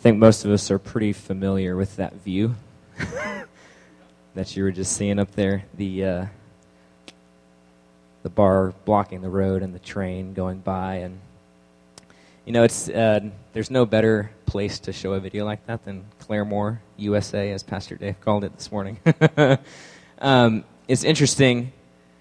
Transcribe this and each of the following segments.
think most of us are pretty familiar with that view that you were just seeing up there. The bar blocking the road and the train going by. And, you know, it's there's no better place to show a video like that than Claremore, USA, as Pastor Dave called it this morning. It's interesting.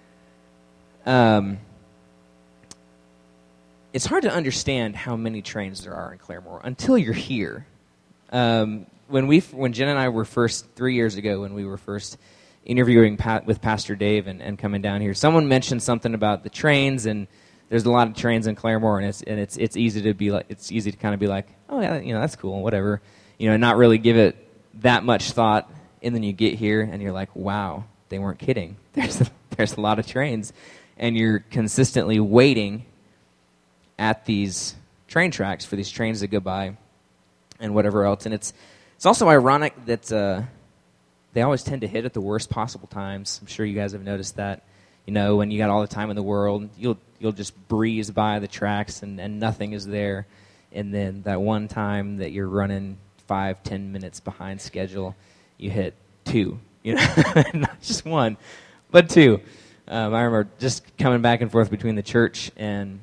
It's hard to understand how many trains there are in Claremore until you're here. When Jen and I were first, 3 years ago, when we were first interviewing with Pastor Dave and coming down here, someone mentioned something about the trains, and there's a lot of trains in Claremore, and it's easy to be like, it's easy to kind of be like, oh yeah, you know, that's cool, whatever, you know, and not really give it that much thought. And then you get here and you're like, wow, they weren't kidding. There's a lot of trains, and you're consistently waiting at these train tracks for these trains to go by and whatever else. And it's also ironic that they always tend to hit at the worst possible times. I'm sure you guys have noticed that. You know, when you got all the time in the world, you'll just breeze by the tracks and nothing is there. And then that one time that you're running 5-10 minutes behind schedule, you hit 2. You know, not just 1, but 2. I remember just coming back and forth between the church and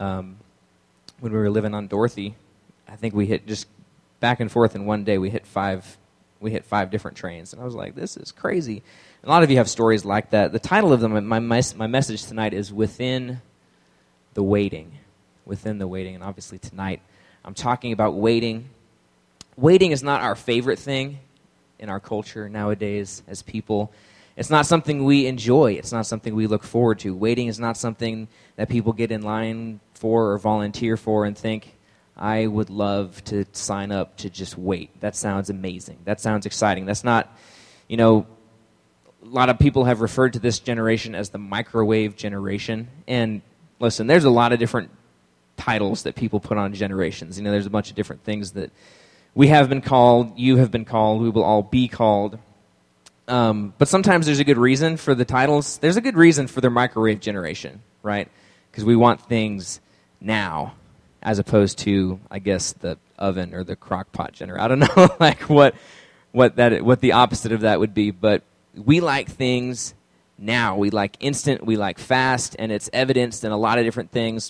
when we were living on Dorothy, I think we hit just back and forth in one day. We hit 5 different trains, and I was like, "This is crazy." And a lot of you have stories like that. The title of them, my message tonight is "Within the Waiting." Within the waiting, and obviously tonight I'm talking about waiting. Waiting is not our favorite thing in our culture nowadays as people. It's not something we enjoy. It's not something we look forward to. Waiting is not something that people get in line for or volunteer for and think, I would love to sign up to just wait. That sounds amazing. That sounds exciting. That's not, you know, a lot of people have referred to this generation as the microwave generation. And listen, there's a lot of different titles that people put on generations. You know, there's a bunch of different things that we have been called, you have been called, we will all be called. But sometimes there's a good reason for the titles. There's a good reason for the microwave generation, right? Because we want things now, as opposed to, I guess, the oven or the crock pot generation. I don't know, like what the opposite of that would be. But we like things now. We like instant. We like fast, and it's evidenced in a lot of different things.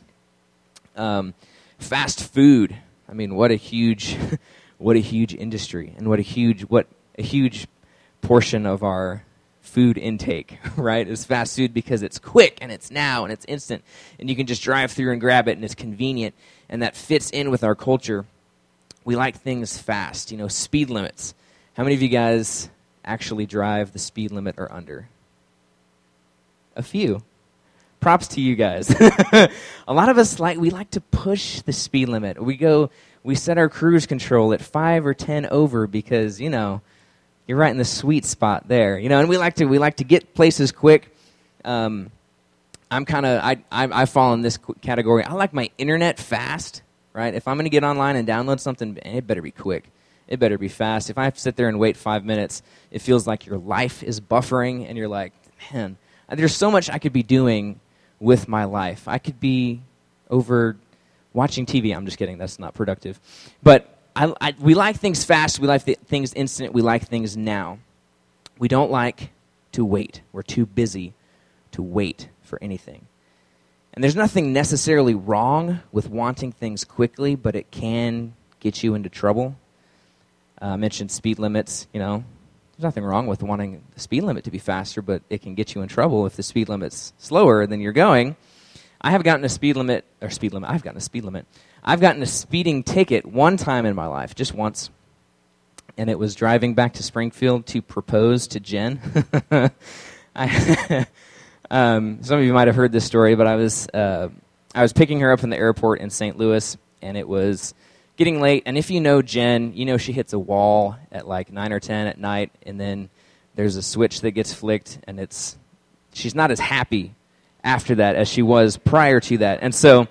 Fast food. I mean, what a huge industry, and what a huge portion of our food intake, right, is fast food, because it's quick and it's now and it's instant and you can just drive through and grab it and it's convenient, and that fits in with our culture. We like things fast, you know, speed limits. How many of you guys actually drive the speed limit or under? A few. Props to you guys. A lot of us we like to push the speed limit. We set our cruise control at 5 or 10 over because, you know, you're right in the sweet spot there, you know. And we like to get places quick. I fall in this category. I like my internet fast, right? If I'm going to get online and download something, it better be quick. It better be fast. If I have to sit there and wait 5 minutes, it feels like your life is buffering, and you're like, man, there's so much I could be doing with my life. I could be over watching TV. I'm just kidding. That's not productive. But we like things fast. We like things instant. We like things now. We don't like to wait. We're too busy to wait for anything. And there's nothing necessarily wrong with wanting things quickly, but it can get you into trouble. I mentioned speed limits. You know, there's nothing wrong with wanting the speed limit to be faster, but it can get you in trouble if the speed limit's slower than you're going. I've gotten a speeding ticket one time in my life, just once, and it was driving back to Springfield to propose to Jen. Some of you might have heard this story, but I was picking her up in the airport in St. Louis, and it was getting late. And if you know Jen, you know she hits a wall at like 9 or 10 at night, and then there's a switch that gets flicked, and she's not as happy after that as she was prior to that. And so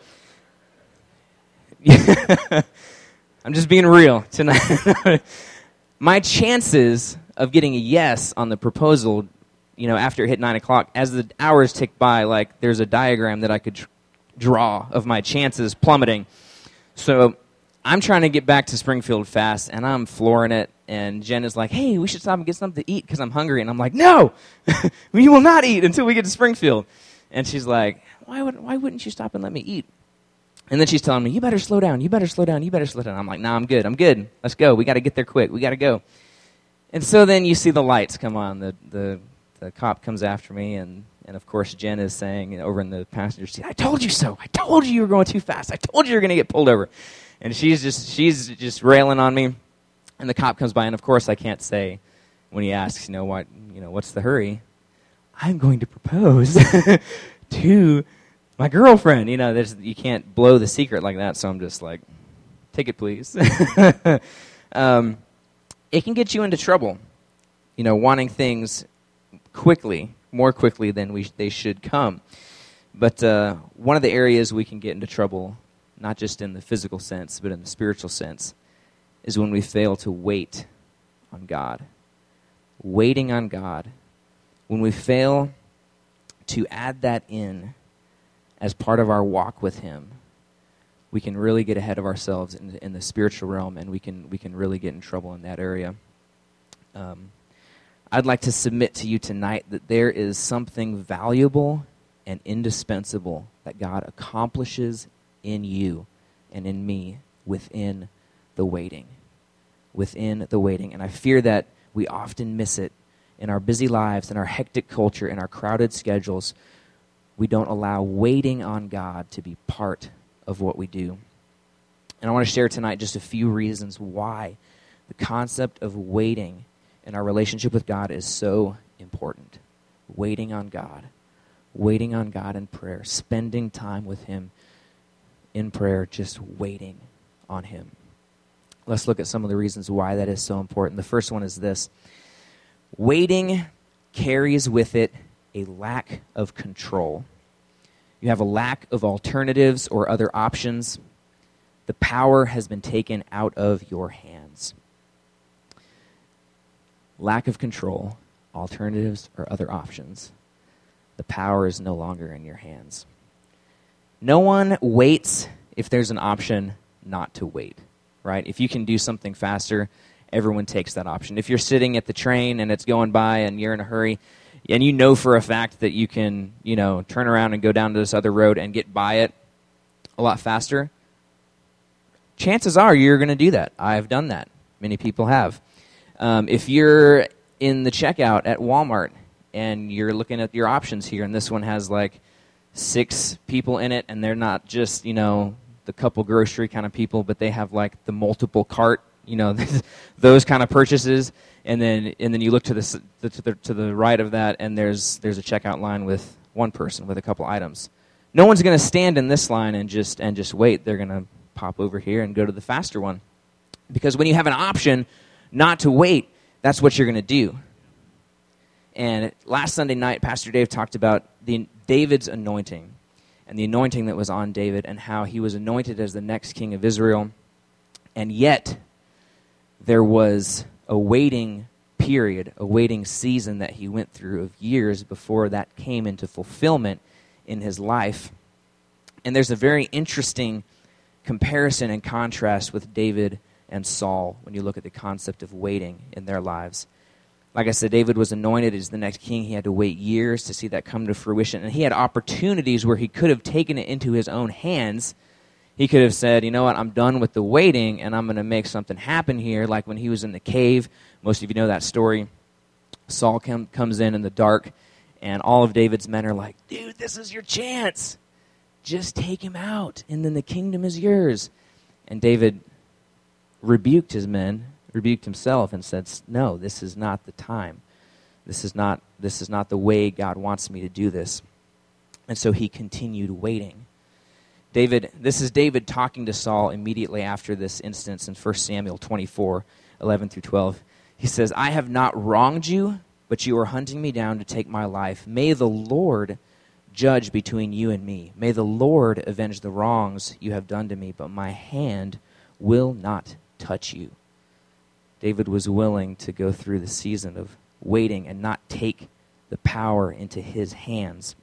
I'm just being real tonight. My chances of getting a yes on the proposal, you know, after it hit 9 o'clock, as the hours tick by, like there's a diagram that I could draw of my chances plummeting. So I'm trying to get back to Springfield fast, and I'm flooring it. And Jen is like, hey, we should stop and get something to eat because I'm hungry. And I'm like, no, we will not eat until we get to Springfield. And she's like, why wouldn't you stop and let me eat? And then she's telling me, you better slow down, you better slow down, you better slow down. I'm like, nah, I'm good. Let's go. We got to get there quick. We got to go. And so then you see the lights come on. The cop comes after me, and of course Jen is saying over in the passenger seat, I told you so. I told you were going too fast. I told you were going to get pulled over. And she's just railing on me. And the cop comes by, and of course I can't say when he asks, what's the hurry? I'm going to propose to my girlfriend. You can't blow the secret like that. So I'm just like, take it, please. It can get you into trouble, wanting things quickly, more quickly than they should come. But one of the areas we can get into trouble, not just in the physical sense, but in the spiritual sense, is when we fail to wait on God. Waiting on God. When we fail to add that in as part of our walk with Him, we can really get ahead of ourselves in the spiritual realm, and we can really get in trouble in that area. I'd like to submit to you tonight that there is something valuable and indispensable that God accomplishes in you and in me within the waiting. And I fear that we often miss it in our busy lives, in our hectic culture, in our crowded schedules. We don't allow waiting on God to be part of what we do. And I want to share tonight just a few reasons why the concept of waiting in our relationship with God is so important. Waiting on God in prayer, spending time with Him in prayer, just waiting on Him. Let's look at some of the reasons why that is so important. The first one is this: waiting carries with it a lack of control. You have a lack of alternatives or other options. The power has been taken out of your hands. Lack of control, alternatives, or other options. The power is no longer in your hands. No one waits if there's an option not to wait, right? If you can do something faster, everyone takes that option. If you're sitting at the train and it's going by and you're in a hurry, and you know for a fact that you can, turn around and go down to this other road and get by it a lot faster, chances are you're going to do that. I've done that. Many people have. If you're in the checkout at Walmart and you're looking at your options here, and this one has like 6 people in it, and they're not just, the couple grocery kind of people, but they have like the multiple cart, those kind of purchases. And then you look to the right of that, and there's a checkout line with one person with a couple items. No one's going to stand in this line and just wait. They're going to pop over here and go to the faster one, because when you have an option not to wait, that's what you're going to do. And last Sunday night, Pastor Dave talked about David's anointing and the anointing that was on David and how he was anointed as the next king of Israel, and yet there was a waiting period, a waiting season that he went through of years before that came into fulfillment in his life. And there's a very interesting comparison and contrast with David and Saul when you look at the concept of waiting in their lives. Like I said, David was anointed as the next king. He had to wait years to see that come to fruition. And he had opportunities where he could have taken it into his own hands. He could have said, you know what, I'm done with the waiting, and I'm going to make something happen here, like when he was in the cave. Most of you know that story. Saul comes in the dark, and all of David's men are like, dude, this is your chance. Just take him out, and then the kingdom is yours. And David rebuked his men, rebuked himself, and said, no, this is not the time. This is not the way God wants me to do this. And so he continued waiting. This is David talking to Saul immediately after this instance in 1 Samuel 24, 11 through 12. He says, I have not wronged you, but you are hunting me down to take my life. May the Lord judge between you and me. May the Lord avenge the wrongs you have done to me, but my hand will not touch you. David was willing to go through the season of waiting and not take the power into his hands.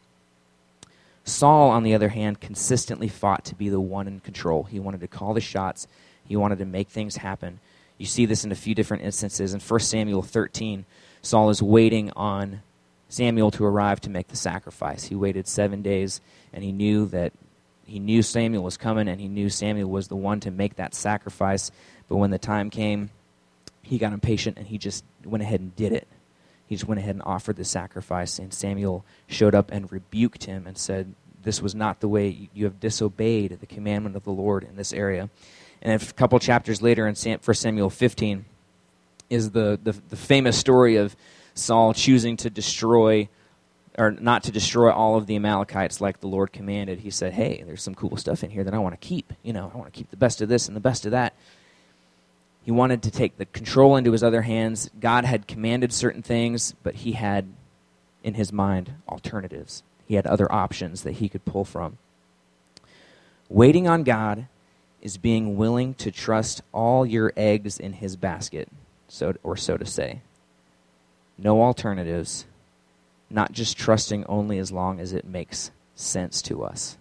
Saul, on the other hand, consistently fought to be the one in control. He wanted to call the shots. He wanted to make things happen. You see this in a few different instances. In 1 Samuel 13, Saul is waiting on Samuel to arrive to make the sacrifice. He waited 7 days, and he knew Samuel was coming, and he knew Samuel was the one to make that sacrifice. But when the time came, he got impatient, and he just went ahead and did it. He just went ahead and offered the sacrifice, and Samuel showed up and rebuked him and said, this was not the way. You have disobeyed the commandment of the Lord in this area. And a couple chapters later in 1 Samuel 15 is the famous story of Saul choosing to destroy, or not to destroy all of the Amalekites like the Lord commanded. He said, hey, there's some cool stuff in here that I want to keep. I want to keep the best of this and the best of that. He wanted to take the control into his other hands. God had commanded certain things, but he had, in his mind, alternatives. He had other options that he could pull from. Waiting on God is being willing to trust all your eggs in his basket, so to say. No alternatives, not just trusting only as long as it makes sense to us.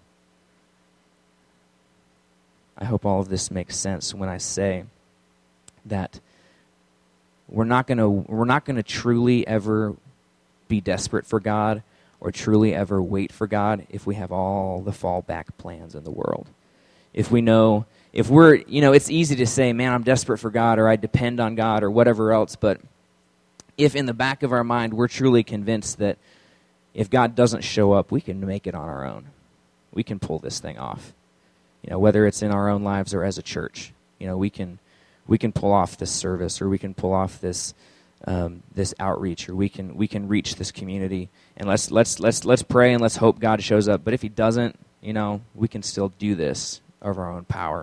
I hope all of this makes sense when I say that we're not going to truly ever be desperate for God or truly ever wait for God if we have all the fallback plans in the world. If we're, it's easy to say, man, I'm desperate for God, or I depend on God, or whatever else, but if in the back of our mind we're truly convinced that if God doesn't show up, we can make it on our own. We can pull this thing off. Whether it's in our own lives or as a church, we can pull off this service, or we can pull off this this outreach, or we can reach this community, and let's pray and let's hope God shows up. But if he doesn't, we can still do this of our own power.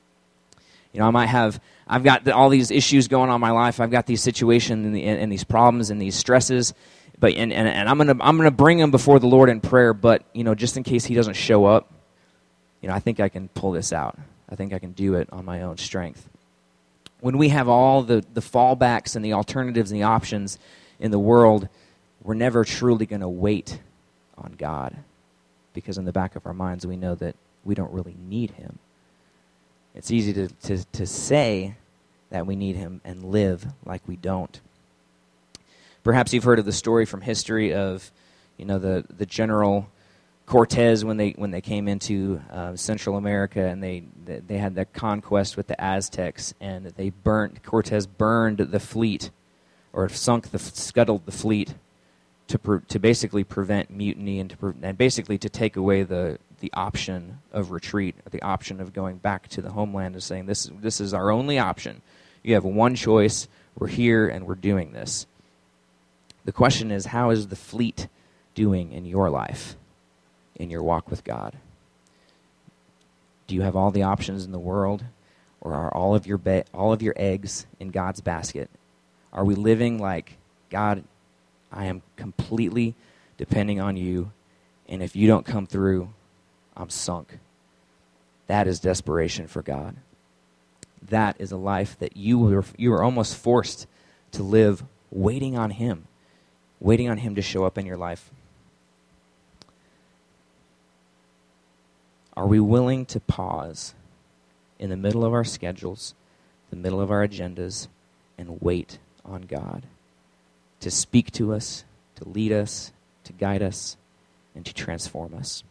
I've got all these issues going on in my life. I've got these situations and these problems and these stresses, but and I'm gonna bring them before the Lord in prayer. But just in case he doesn't show up, I think I can pull this out. I think I can do it on my own strength. When we have all the fallbacks and the alternatives and the options in the world, we're never truly going to wait on God, because in the back of our minds we know that we don't really need him. It's easy to say that we need him and live like we don't. Perhaps you've heard of the story from history of, the General Cortez when they came into Central America, and they had the conquest with the Aztecs, and Cortez burned the fleet, or scuttled the fleet to basically prevent mutiny and basically to take away the option of retreat, or the option of going back to the homeland, and saying this is our only option. You have one choice. We're here and we're doing this. The question is, how is the fleet doing in your life, in your walk with God? Do you have all the options in the world, or are all of your eggs in God's basket? Are we living like, God, I am completely depending on you, and if you don't come through, I'm sunk? That is desperation for God. That is a life that you were almost forced to live waiting on him to show up in your life. Are we willing to pause in the middle of our schedules, the middle of our agendas, and wait on God to speak to us, to lead us, to guide us, and to transform us?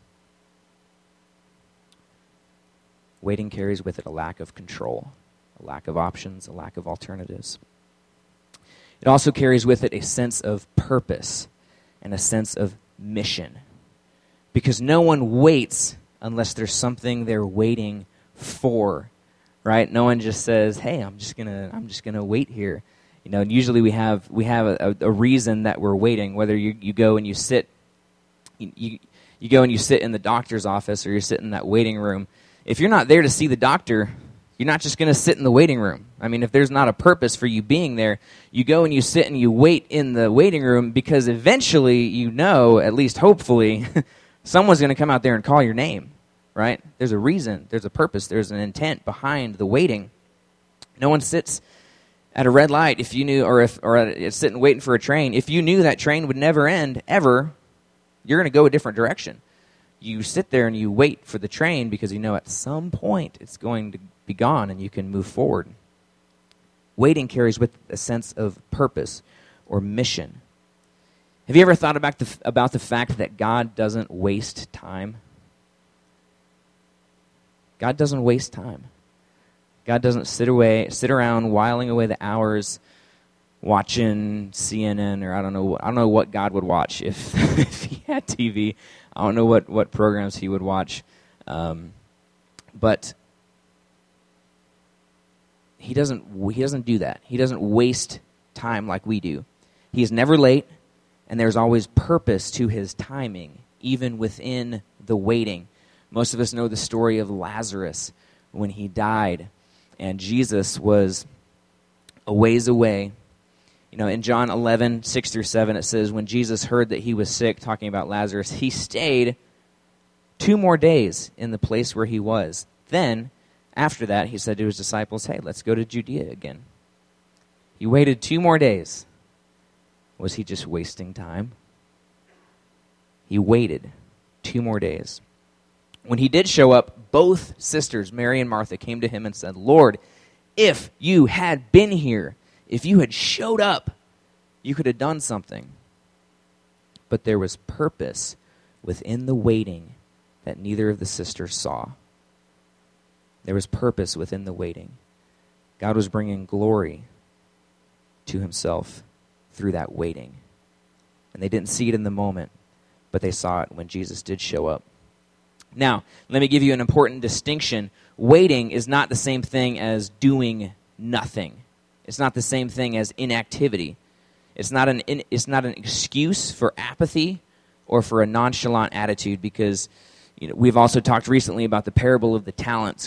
Waiting carries with it a lack of control, a lack of options, a lack of alternatives. It also carries with it a sense of purpose and a sense of mission, because no one waits unless there's something they're waiting for, right? No one just says, "Hey, I'm just gonna wait here." Usually we have a reason that we're waiting. Whether you go and you sit, you go and you sit in the doctor's office, or you sit in that waiting room. If you're not there to see the doctor, you're not just going to sit in the waiting room. I mean, if there's not a purpose for you being there, you go and you sit and you wait in the waiting room because eventually, at least hopefully, someone's going to come out there and call your name, right? There's a reason, there's a purpose, there's an intent behind the waiting. No one sits at a red light if you knew, or sitting waiting for a train. If you knew that train would never end, ever, you're going to go a different direction. You sit there and you wait for the train because at some point it's going to be gone and you can move forward. Waiting carries with a sense of purpose or mission. Have you ever thought about the fact that God doesn't waste time? God doesn't waste time. God doesn't sit around whiling away the hours watching CNN, or I don't know what God would watch if if he had TV. I don't know what programs he would watch, but he doesn't do that. He doesn't waste time like we do. He is never late, and there's always purpose to his timing, even within the waiting. Most of us know the story of Lazarus when he died, and Jesus was a ways away. You know, in John 11, 6 through 7, it says, when Jesus heard that he was sick, talking about Lazarus, he stayed 2 more days in the place where he was. Then, after that, he said to his disciples, hey, let's go to Judea again. He waited 2 more days. Was he just wasting time? He waited 2 more days. When he did show up, both sisters, Mary and Martha, came to him and said, Lord, if you had been here, if you had showed up, you could have done something. But there was purpose within the waiting that neither of the sisters saw. There was purpose within the waiting. God was bringing glory to himself through that waiting. And they didn't see it in the moment, but they saw it when Jesus did show up. Now, let me give you an important distinction. Waiting is not the same thing as doing nothing. It's not the same thing as inactivity. It's not an excuse for apathy or for a nonchalant attitude, because we've also talked recently about the parable of the talents.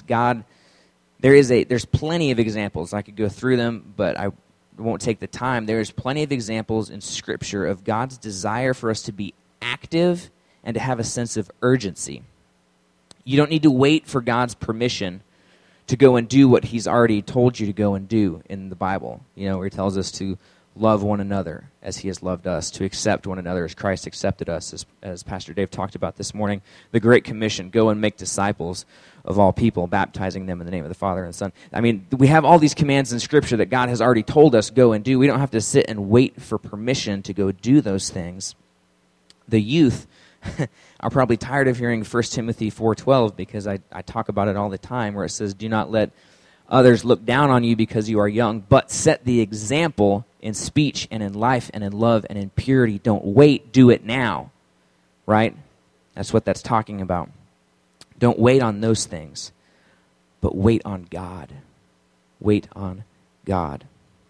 There's plenty of examples. I could go through them, but I won't take the time. There's plenty of examples in Scripture of God's desire for us to be active and to have a sense of urgency. You don't need to wait for God's permission to go and do what he's already told you to go and do in the Bible. Where he tells us to love one another as he has loved us, to accept one another as Christ accepted us, as Pastor Dave talked about this morning. The Great Commission, go and make disciples of all people, baptizing them in the name of the Father and the Son. I mean, we have all these commands in Scripture that God has already told us go and do. We don't have to sit and wait for permission to go do those things. The youth are probably tired of hearing 1 Timothy 4:12, because I talk about it all the time, where it says, do not let others look down on you because you are young, but set the example in speech and in life and in love and in purity. Don't wait, do it now. Right? That's what that's talking about. Don't wait on those things, but wait on God. Wait on God.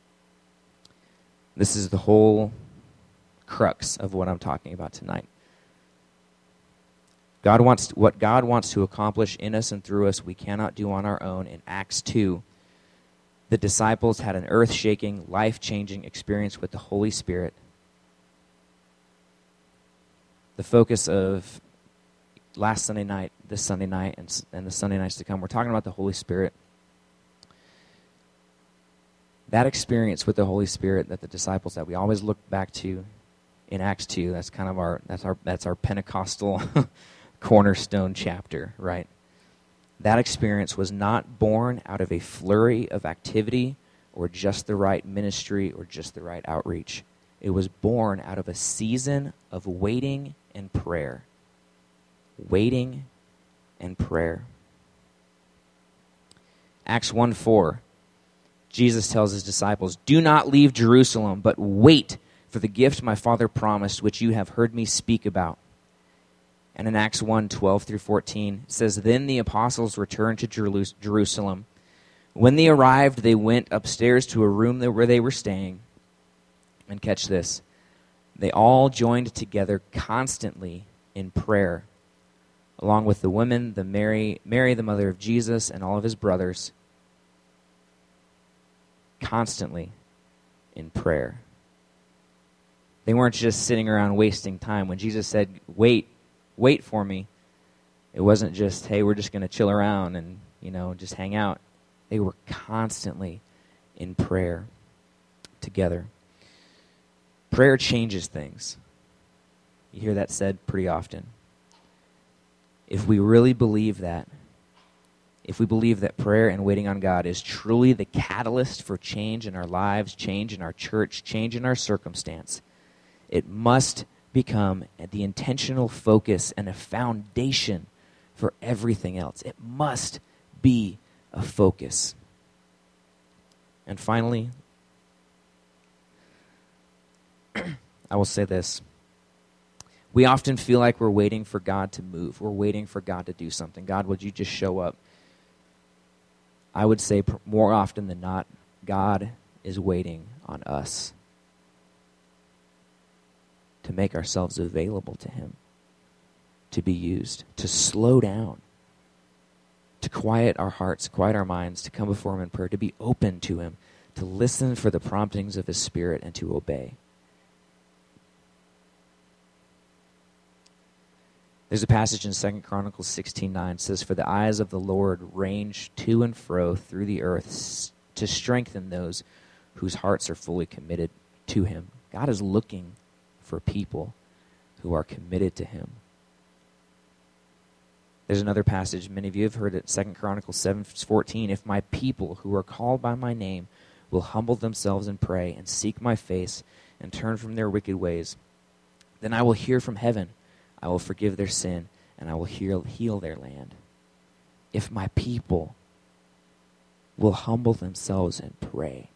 This is the whole crux of what I'm talking about tonight. What God wants to accomplish in us and through us, we cannot do on our own. In Acts 2, the disciples had an earth-shaking, life-changing experience with the Holy Spirit. The focus of last Sunday night, this Sunday night, and the Sunday nights to come, we're talking about the Holy Spirit. That experience with the Holy Spirit that the disciples that we always look back to in Acts 2, that's kind of our Pentecostal cornerstone chapter, right? That experience was not born out of a flurry of activity or just the right ministry or just the right outreach. It was born out of a season of waiting and prayer. Waiting and prayer. Acts 1:4, Jesus tells his disciples, do not leave Jerusalem, but wait for the gift my Father promised, which you have heard me speak about. And in Acts 1:12 through 14, it says, then the apostles returned to Jerusalem. When they arrived, they went upstairs to a room where they were staying. And catch this, they all joined together constantly in prayer, along with the women, Mary, the mother of Jesus, and all of his brothers, constantly in prayer. They weren't just sitting around wasting time. When Jesus said, wait for me, it wasn't just, hey, we're just going to chill around and, just hang out. They were constantly in prayer together. Prayer changes things. You hear that said pretty often. If we really believe that, if we believe that prayer and waiting on God is truly the catalyst for change in our lives, change in our church, change in our circumstance, it must become the intentional focus and a foundation for everything else. It must be a focus. And finally, I will say this. We often feel like we're waiting for God to move. We're waiting for God to do something. God, would you just show up? I would say more often than not, God is waiting on us to make ourselves available to him, to be used, to slow down, to quiet our hearts, quiet our minds, to come before him in prayer, to be open to him, to listen for the promptings of his Spirit, and to obey. There's a passage in 2 Chronicles 16:9 says, "For the eyes of the Lord range to and fro through the earth to strengthen those whose hearts are fully committed to him." God is looking for people who are committed to him. There's another passage, many of you have heard it, 2 Chronicles 7:14, "If my people who are called by my name will humble themselves and pray and seek my face and turn from their wicked ways, then I will hear from heaven. I will forgive their sin, and I will heal their land." If my people will humble themselves and pray.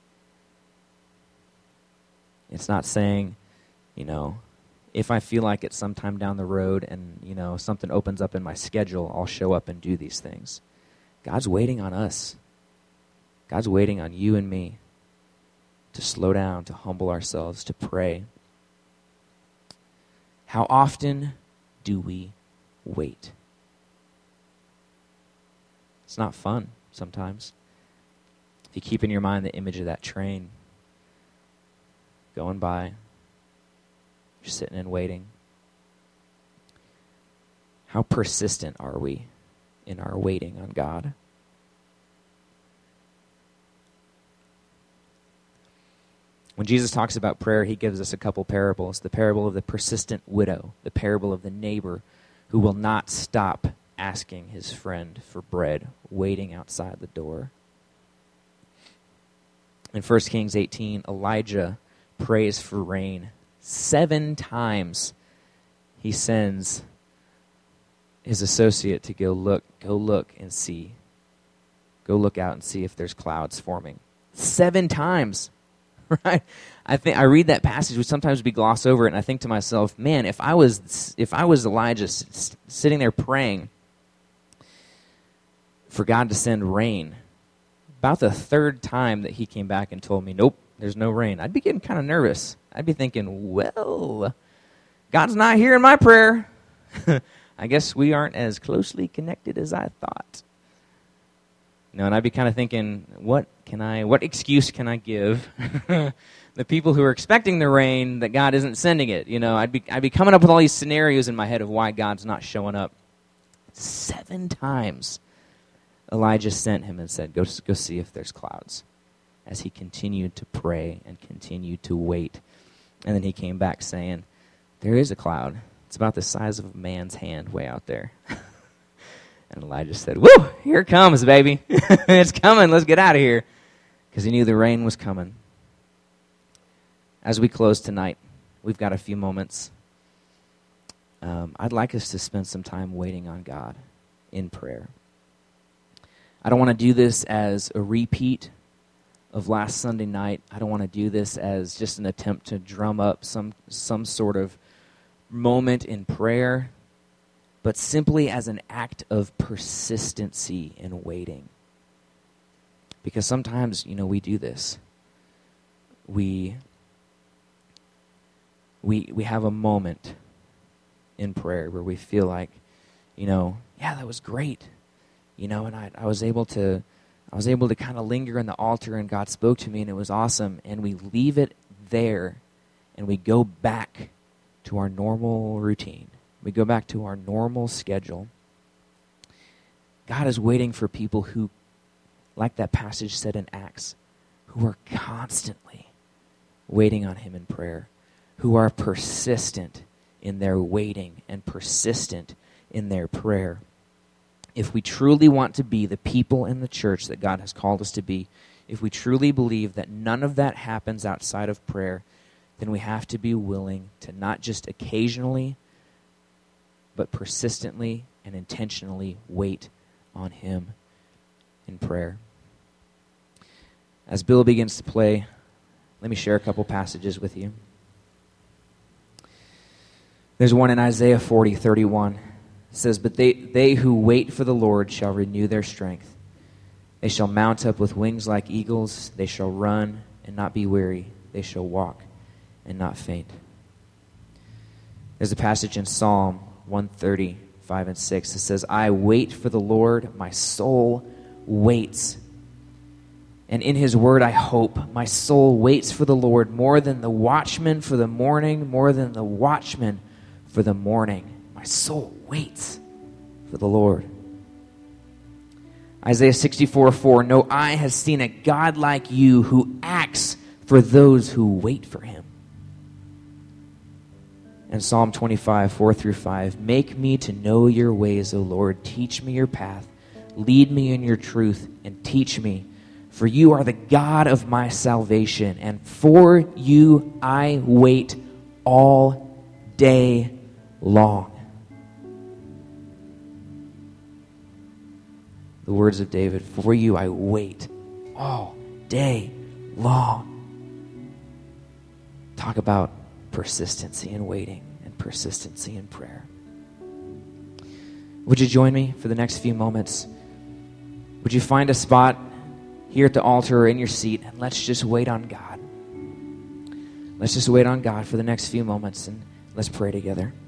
It's not saying, if I feel like it sometime down the road and, something opens up in my schedule, I'll show up and do these things. God's waiting on us. God's waiting on you and me to slow down, to humble ourselves, to pray. How often do we wait? It's not fun sometimes. If you keep in your mind the image of that train going by, you're sitting and waiting. How persistent are we in our waiting on God? When Jesus talks about prayer, he gives us a couple parables. The parable of the persistent widow, the parable of the neighbor who will not stop asking his friend for bread, waiting outside the door. In 1 Kings 18, Elijah prays for rain. 7 times he sends his associate to go look and see. Go look out and see if there's clouds forming. 7 times. Right? I read that passage, which sometimes we gloss over it, and I think to myself, man, if I was Elijah sitting there praying for God to send rain, about the 3rd time that he came back and told me, nope, there's no rain, I'd be getting kind of nervous. I'd be thinking, well, God's not hearing my prayer. I guess we aren't as closely connected as I thought. And I'd be kind of thinking, what excuse can I give the people who are expecting the rain that God isn't sending it? I'd be coming up with all these scenarios in my head of why God's not showing up. 7 times Elijah sent him and said, go see if there's clouds, as he continued to pray and continued to wait. And then he came back saying, there is a cloud. It's about the size of a man's hand way out there. And Elijah said, woo, here it comes, baby. It's coming. Let's get out of here. Because he knew the rain was coming. As we close tonight, we've got a few moments. I'd like us to spend some time waiting on God in prayer. I don't want to do this as a repeat of last Sunday night. I don't want to do this as just an attempt to drum up some sort of moment in prayer, but simply as an act of persistency in waiting. Because sometimes, we do this. We have a moment in prayer where we feel like, yeah, that was great. And I was able to kind of linger in the altar, and God spoke to me, and it was awesome. And we leave it there, and we go back to our normal routine. We go back to our normal schedule. God is waiting for people who, like that passage said in Acts, who are constantly waiting on him in prayer, who are persistent in their waiting and persistent in their prayer. If we truly want to be the people in the church that God has called us to be, if we truly believe that none of that happens outside of prayer, then we have to be willing to not just occasionally, but persistently and intentionally wait on Him in prayer. As Bill begins to play, let me share a couple passages with you. There's one in Isaiah 40:31. It says, "But they who wait for the Lord shall renew their strength. They shall mount up with wings like eagles. They shall run and not be weary. They shall walk and not faint." There's a passage in Psalm 135 and 6. It says, "I wait for the Lord, my soul waits. And in His word I hope. My soul waits for the Lord more than the watchman for the morning, more than the watchman for the morning. My soul waits for the Lord." Isaiah 64:4, "No eye has seen a God like you who acts for those who wait for Him." And Psalm 25:4-5, "Make me to know your ways, O Lord. Teach me your path. Lead me in your truth and teach me. For you are the God of my salvation, and for you I wait all day long." The words of David, "For you I wait all day long." Talk about persistency in waiting and persistency in prayer. Would you join me for the next few moments? Would you find a spot here at the altar or in your seat, and let's just wait on God. Let's just wait on God for the next few moments, and let's pray together.